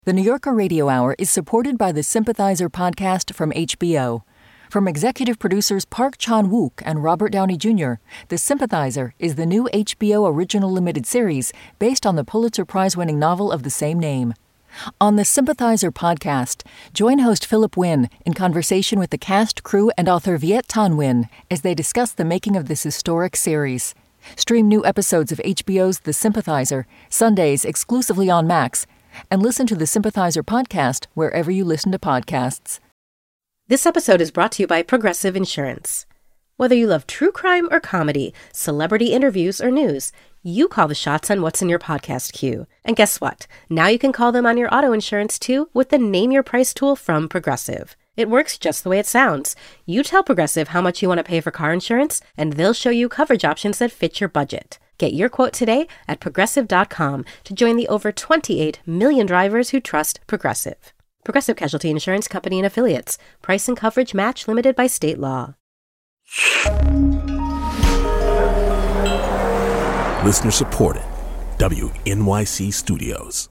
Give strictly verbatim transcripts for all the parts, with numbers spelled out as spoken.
The New Yorker Radio Hour is supported by the Sympathizer podcast from H B O. From executive producers Park Chan-wook and Robert Downey Junior, The Sympathizer is the new H B O original limited series based on the Pulitzer Prize-winning novel of the same name. On the Sympathizer podcast, join host Philip Wynn in conversation with the cast, crew, and author Viet Thanh Nguyen as they discuss the making of this historic series. Stream new episodes of H B O's The Sympathizer, Sundays exclusively on Max, and listen to the Sympathizer podcast wherever you listen to podcasts. This episode is brought to you by Progressive Insurance. Whether you love true crime or comedy, celebrity interviews or news, you call the shots on what's in your podcast queue. And guess what? Now you can call them on your auto insurance too with the Name Your Price tool from Progressive. It works just the way it sounds. You tell Progressive how much you want to pay for car insurance, and they'll show you coverage options that fit your budget. Get your quote today at progressive dot com to join the over twenty-eight million drivers who trust Progressive. Progressive Casualty Insurance Company and Affiliates. Price and coverage match limited by state law. Listener supported. W N Y C Studios.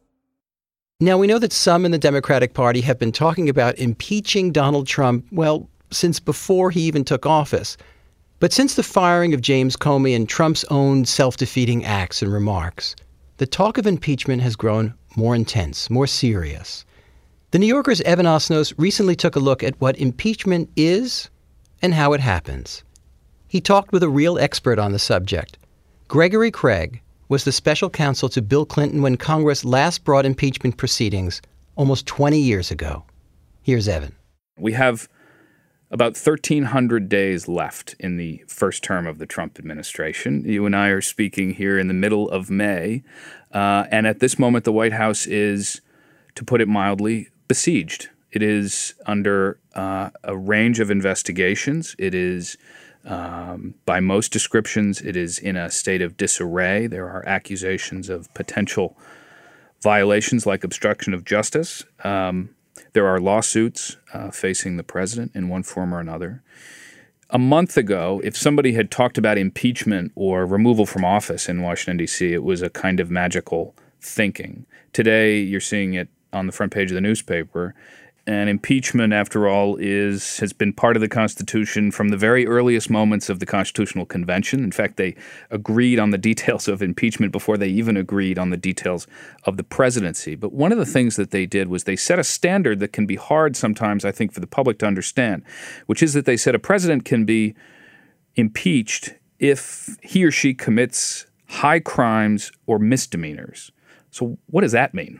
Now, we know that some in the Democratic Party have been talking about impeaching Donald Trump, well, since before he even took office. But since the firing of James Comey and Trump's own self-defeating acts and remarks, the talk of impeachment has grown more intense, more serious. The New Yorker's Evan Osnos recently took a look at what impeachment is and how it happens. He talked with a real expert on the subject. Gregory Craig was the special counsel to Bill Clinton when Congress last brought impeachment proceedings almost twenty years ago. Here's Evan. We have about thirteen hundred days left in the first term of the Trump administration. You and I are speaking here in the middle of May, uh, and at this moment the White House is, to put it mildly, besieged. It is under uh, a range of investigations. It is, um, by most descriptions, it is in a state of disarray. There are accusations of potential violations like obstruction of justice. Um, there are lawsuits uh, facing the president in one form or another. A month ago, if somebody had talked about impeachment or removal from office in Washington, D C, it was a kind of magical thinking. Today, you're seeing it on the front page of the newspaper. And impeachment, after all, is has been part of the Constitution from the very earliest moments of the Constitutional Convention. In fact, they agreed on the details of impeachment before they even agreed on the details of the presidency. But one of the things that they did was they set a standard that can be hard sometimes, I think, for the public to understand, which is that they said a president can be impeached if he or she commits high crimes or misdemeanors. So what does that mean?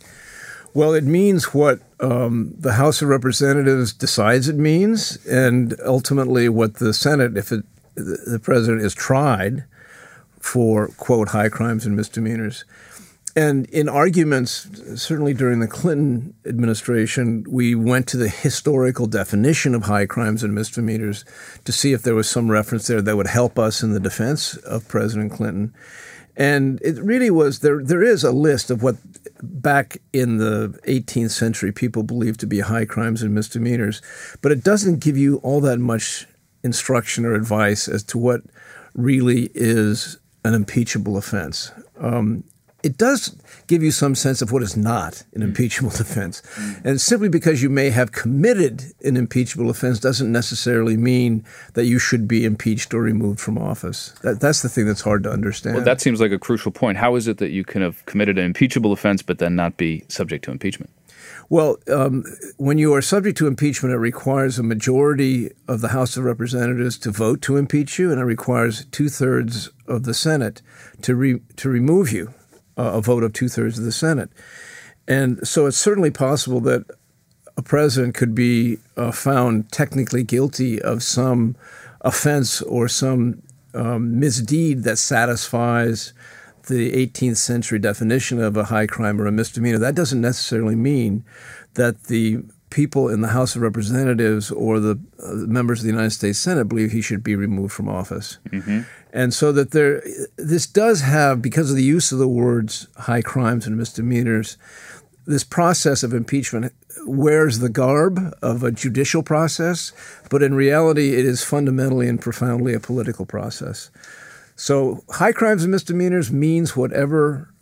Well, it means what um, the House of Representatives decides it means, and ultimately what the Senate, if it, the president is tried for, quote, high crimes and misdemeanors. And in arguments, certainly during the Clinton administration, we went to the historical definition of high crimes and misdemeanors to see if there was some reference there that would help us in the defense of President Clinton. And it really was, there. there is a list of what back in the eighteenth century people believed to be high crimes and misdemeanors, but it doesn't give you all that much instruction or advice as to what really is an impeachable offense. Um, it does give you some sense of what is not an impeachable offense. And simply because you may have committed an impeachable offense doesn't necessarily mean that you should be impeached or removed from office. That, that's the thing that's hard to understand. Well, that seems like a crucial point. How is it that you can have committed an impeachable offense but then not be subject to impeachment? Well, um, when you are subject to impeachment, it requires a majority of the House of Representatives to vote to impeach you, and it requires two-thirds of the Senate to re- to remove you. Uh, a vote of two-thirds of the Senate. And so it's certainly possible that a president could be uh, found technically guilty of some offense or some um, misdeed that satisfies the eighteenth century definition of a high crime or a misdemeanor. That doesn't necessarily mean that the people in the House of Representatives or the uh, members of the United States Senate believe he should be removed from office. Mm-hmm. And so that there, this does have, because of the use of the words high crimes and misdemeanors, this process of impeachment wears the garb of a judicial process, but in reality it is fundamentally and profoundly a political process. So high crimes and misdemeanors means whatever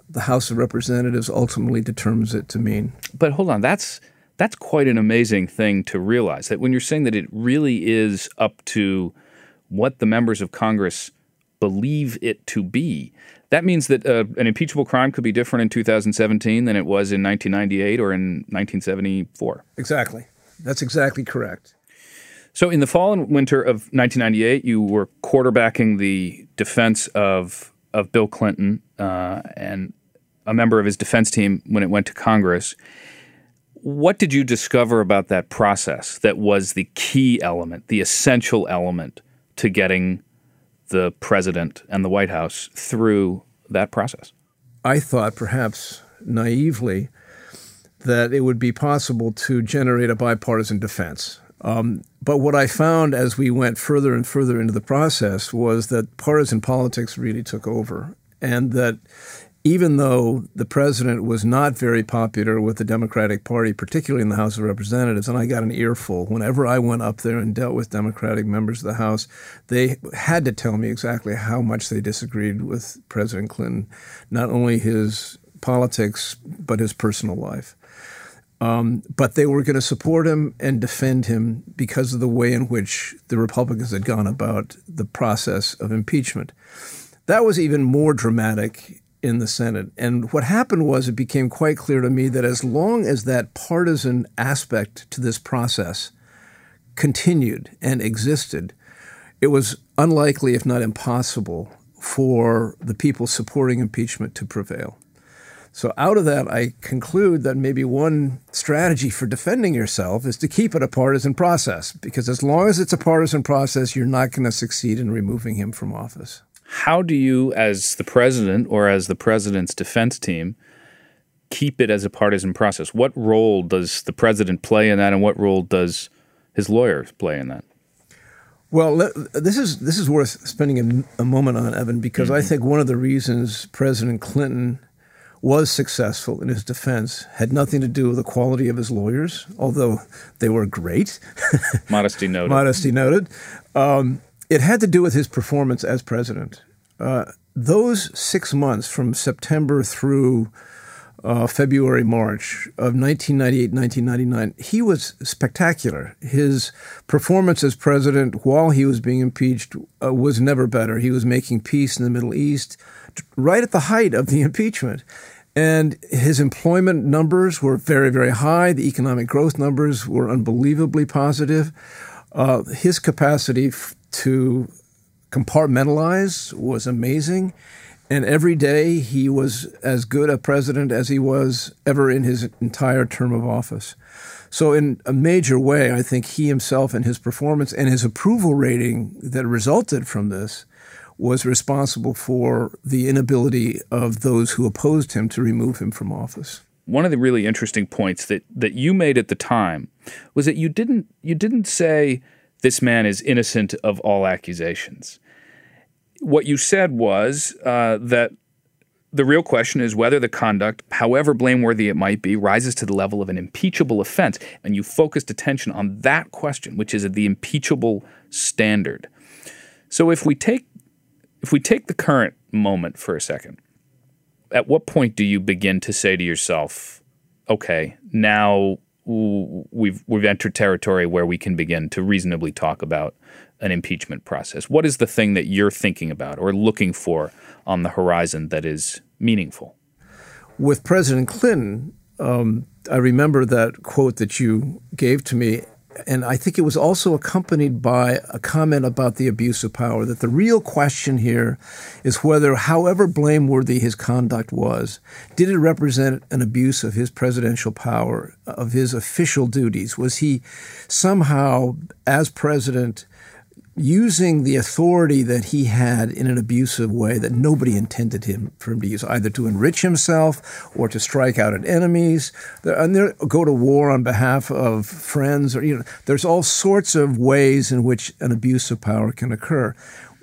the House of Representatives ultimately determines it to mean. But hold on, that's that's quite an amazing thing to realize, that when you're saying that it really is up to what the members of Congress believe it to be, that means that uh, an impeachable crime could be different in two thousand seventeen than it was in nineteen ninety-eight or in nineteen seventy-four. Exactly. That's exactly correct. So in the fall and winter of nineteen ninety-eight, you were quarterbacking the defense of of Bill Clinton uh, and a member of his defense team when it went to Congress. What did you discover about that process that was the key element, the essential element to getting the president and the White House through that process? I thought, perhaps naively, that it would be possible to generate a bipartisan defense. Um, but what I found as we went further and further into the process was that partisan politics really took over, and that even though the president was not very popular with the Democratic Party, particularly in the House of Representatives, and I got an earful, whenever I went up there and dealt with Democratic members of the House, they had to tell me exactly how much they disagreed with President Clinton, not only his politics, but his personal life. Um, but they were going to support him and defend him because of the way in which the Republicans had gone about the process of impeachment. That was even more dramatic in the Senate. And what happened was it became quite clear to me that as long as that partisan aspect to this process continued and existed, it was unlikely, if not impossible, for the people supporting impeachment to prevail. So out of that, I conclude that maybe one strategy for defending yourself is to keep it a partisan process, because as long as it's a partisan process, you're not going to succeed in removing him from office. How do you, as the president or as the president's defense team, keep it as a partisan process? What role does the president play in that, and what role does his lawyers play in that? Well, this is this is worth spending a, a moment on, Evan, because mm-hmm. I think one of the reasons President Clinton was successful in his defense had nothing to do with the quality of his lawyers, although they were great. Modesty noted. Modesty noted. Um, it had to do with his performance as president. Uh, those six months from September through uh, February, March of nineteen ninety-eight, nineteen ninety-nine, he was spectacular. His performance as president while he was being impeached uh, was never better. He was making peace in the Middle East right at the height of the impeachment. And his employment numbers were very, very high. The economic growth numbers were unbelievably positive. Uh, his capacity f- to compartmentalize was amazing. And every day he was as good a president as he was ever in his entire term of office. So in a major way, I think he himself and his performance and his approval rating that resulted from this was responsible for the inability of those who opposed him to remove him from office. One of the really interesting points that, that you made at the time was that you didn't you didn't say this man is innocent of all accusations. What you said was uh, that the real question is whether the conduct, however blameworthy it might be, rises to the level of an impeachable offense. And you focused attention on that question, which is the impeachable standard. So if we take If we take the current moment for a second, at what point do you begin to say to yourself, okay, now we've we've entered territory where we can begin to reasonably talk about an impeachment process? What is the thing that you're thinking about or looking for on the horizon that is meaningful? With President Clinton, um, I remember that quote that you gave to me, and I think it was also accompanied by a comment about the abuse of power, that the real question here is whether, however blameworthy his conduct was, did it represent an abuse of his presidential power, of his official duties? Was he somehow, as president, using the authority that he had in an abusive way that nobody intended him for him to use, either to enrich himself or to strike out at enemies, and go to war on behalf of friends, or you know, there's all sorts of ways in which an abuse of power can occur.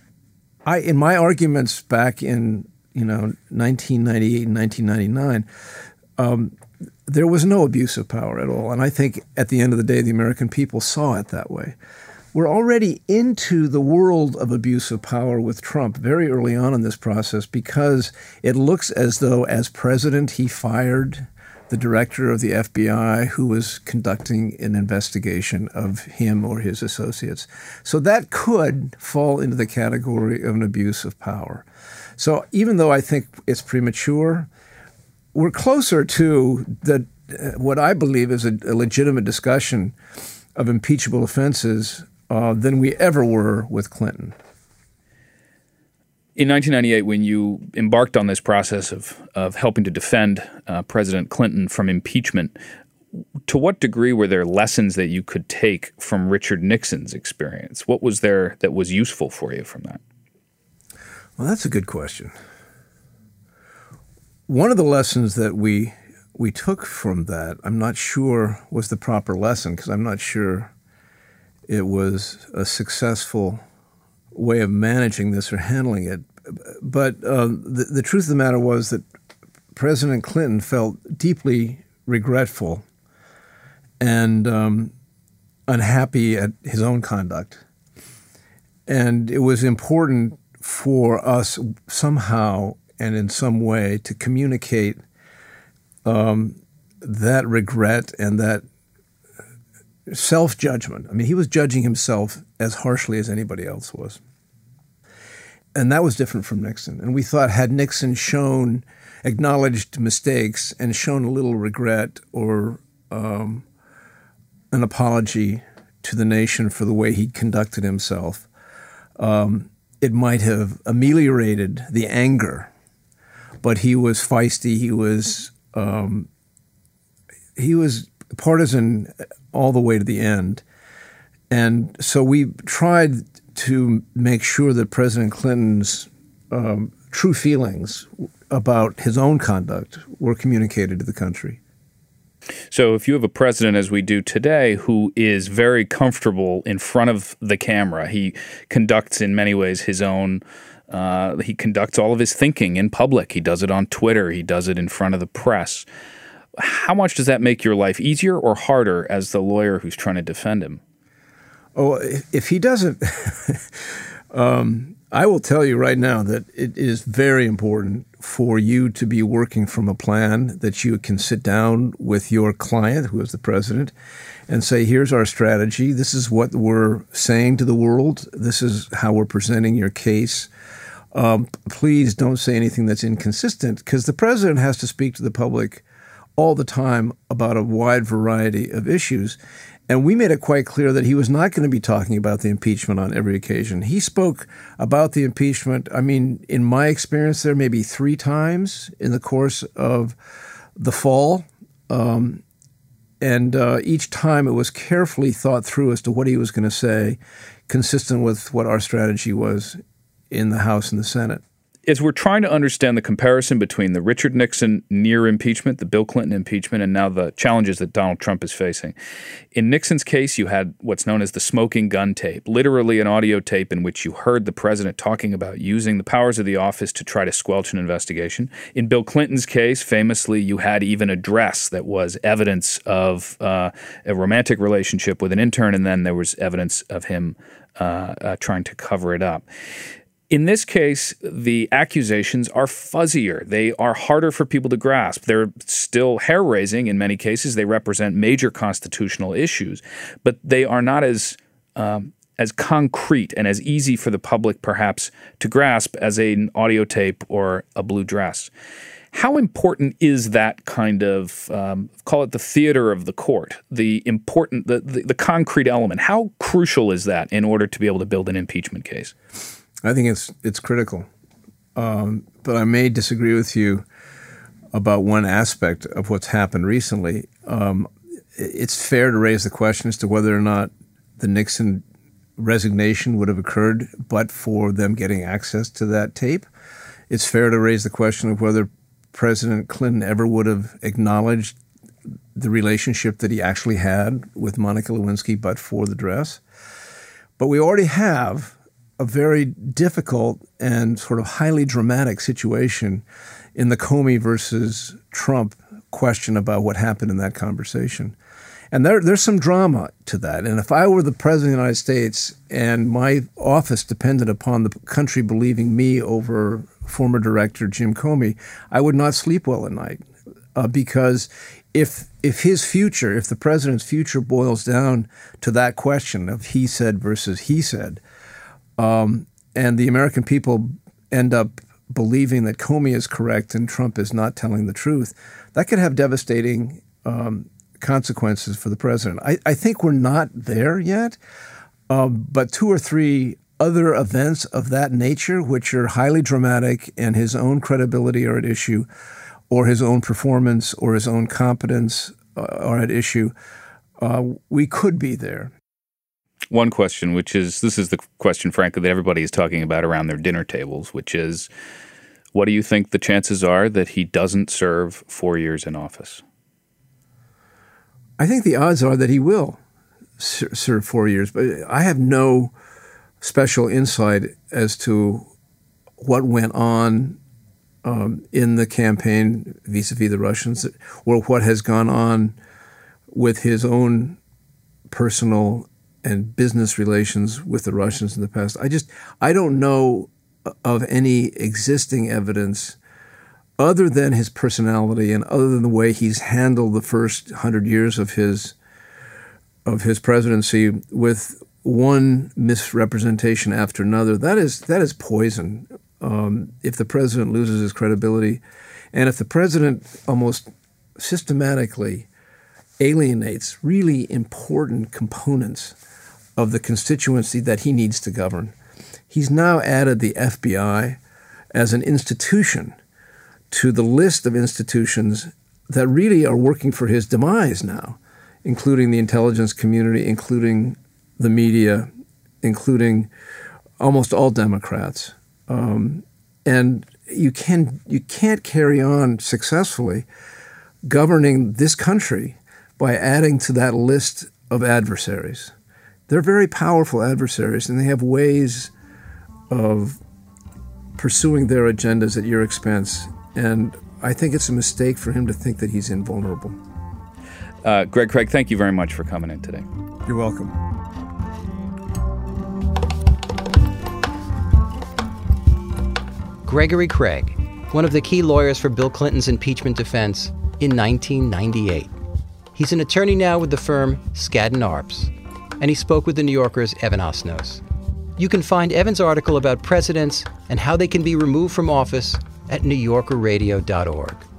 I, in my arguments back in you know nineteen ninety-eight and nineteen ninety-nine, um, there was no abuse of power at all, and I think at the end of the day, the American people saw it that way. we're already into the world of abuse of power with Trump very early on in this process, because it looks as though as president he fired the director of the F B I who was conducting an investigation of him or his associates. So that could fall into the category of an abuse of power. So even though I think it's premature, we're closer to the what I believe is a, a legitimate discussion of impeachable offenses uh, than we ever were with Clinton. In nineteen ninety-eight, when you embarked on this process of of helping to defend uh, President Clinton from impeachment, to what degree were there lessons that you could take from Richard Nixon's experience? What was there that was useful for you from that? Well, that's a good question. One of the lessons that we we took from that, I'm not sure was the proper lesson, because I'm not sure it was a successful way of managing this or handling it. But uh, the, the truth of the matter was that President Clinton felt deeply regretful and um, unhappy at his own conduct. And it was important for us somehow and in some way to communicate um, that regret and that self-judgment. I mean, he was judging himself as harshly as anybody else was. And that was different from Nixon. And we thought, had Nixon shown, acknowledged mistakes and shown a little regret or um, an apology to the nation for the way he'd conducted himself, um, it might have ameliorated the anger. But he was feisty. He was um, he was partisan all the way to the end. And so we tried to make sure that President Clinton's um, true feelings about his own conduct were communicated to the country. So if you have a president, as we do today, who is very comfortable in front of the camera, he conducts in many ways his own Uh, he conducts all of his thinking in public. He does it on Twitter. He does it in front of the press. How much does that make your life easier or harder as the lawyer who's trying to defend him? Oh, if, if he doesn't, um, I will tell you right now that it is very important for you to be working from a plan that you can sit down with your client, who is the president, and say, here's our strategy. This is what we're saying to the world. This is how we're presenting your case. Um, please don't say anything that's inconsistent, because the president has to speak to the public all the time about a wide variety of issues. And we made it quite clear that he was not going to be talking about the impeachment on every occasion. He spoke about the impeachment, I mean, in my experience there, maybe three times in the course of the fall. Um, and uh, each time it was carefully thought through as to what he was going to say, consistent with what our strategy was in the House and the Senate. As we're trying to understand the comparison between the Richard Nixon near impeachment, the Bill Clinton impeachment, and now the challenges that Donald Trump is facing. In Nixon's case, you had what's known as the smoking gun tape, literally an audio tape in which you heard the president talking about using the powers of the office to try to squelch an investigation. In Bill Clinton's case, famously, you had even a dress that was evidence of uh, a romantic relationship with an intern, and then there was evidence of him uh, uh, trying to cover it up. In this case, the accusations are fuzzier. They are harder for people to grasp. They're still hair-raising in many cases. They represent major constitutional issues, but they are not as um, as concrete and as easy for the public, perhaps, to grasp as an audio tape or a blue dress. How important is that kind of, um, call it the theater of the court, the important, the, the, the concrete element? How crucial is that in order to be able to build an impeachment case? I think it's it's critical, um, but I may disagree with you about one aspect of what's happened recently. Um, it's fair to raise the question as to whether or not the Nixon resignation would have occurred but for them getting access to that tape. It's fair to raise the question of whether President Clinton ever would have acknowledged the relationship that he actually had with Monica Lewinsky but for the dress. But we already have a very difficult and sort of highly dramatic situation in the Comey versus Trump question about what happened in that conversation. And there, there's some drama to that. And if I were the president of the United States and my office depended upon the country believing me over former director Jim Comey, I would not sleep well at night. Uh, because if if his future, if the president's future boils down to that question of he said versus he said, um, and the American people end up believing that Comey is correct and Trump is not telling the truth, that could have devastating um, consequences for the president. I, I think we're not there yet, um, but two or three other events of that nature, which are highly dramatic and his own credibility are at issue, or his own performance or his own competence uh, are at issue, uh, we could be there. One question, which is, this is the question, frankly, that everybody is talking about around their dinner tables, which is, what do you think the chances are that he doesn't serve four years in office? I think the odds are that he will ser- serve four years, but I have no special insight as to what went on um, in the campaign vis-a-vis the Russians, or what has gone on with his own personal and business relations with the Russians in the past. I just, I don't know of any existing evidence other than his personality and other than the way he's handled the first hundred years of his of his presidency with one misrepresentation after another. That is that is poison. Um, if the president loses his credibility, and if the president almost systematically alienates really important components of the constituency that he needs to govern. He's now added the F B I as an institution to the list of institutions that really are working for his demise now, including the intelligence community, including the media, including almost all Democrats. Um, and you can you can't carry on successfully governing this country by adding to that list of adversaries. They're very powerful adversaries, and they have ways of pursuing their agendas at your expense. And I think it's a mistake for him to think that he's invulnerable. Uh, Greg Craig, thank you very much for coming in today. You're welcome. Gregory Craig, one of the key lawyers for Bill Clinton's impeachment defense in nineteen ninety-eight. He's an attorney now with the firm Skadden Arps, and he spoke with the New Yorker's Evan Osnos. You can find Evan's article about presidents and how they can be removed from office at new yorker radio dot org.